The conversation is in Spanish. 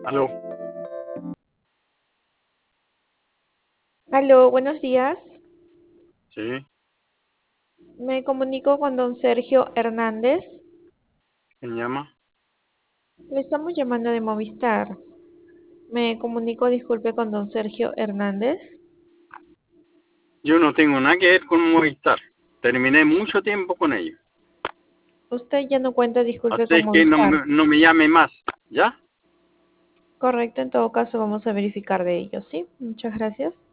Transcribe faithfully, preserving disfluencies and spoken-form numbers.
Aló, Aló, buenos días. sí, Me comunico con don Sergio Hernández. ¿quién llama? Le estamos llamando de Movistar. Me comunico, disculpe, con don Sergio Hernández. Yo no tengo nada que ver con Movistar. Terminé mucho tiempo con ellos. Usted ya no cuenta, disculpe, Así con es que no, Movistar. me- no me llame más, ¿ya? Correcto, en todo caso vamos a verificar de ello, ¿sí? Muchas gracias.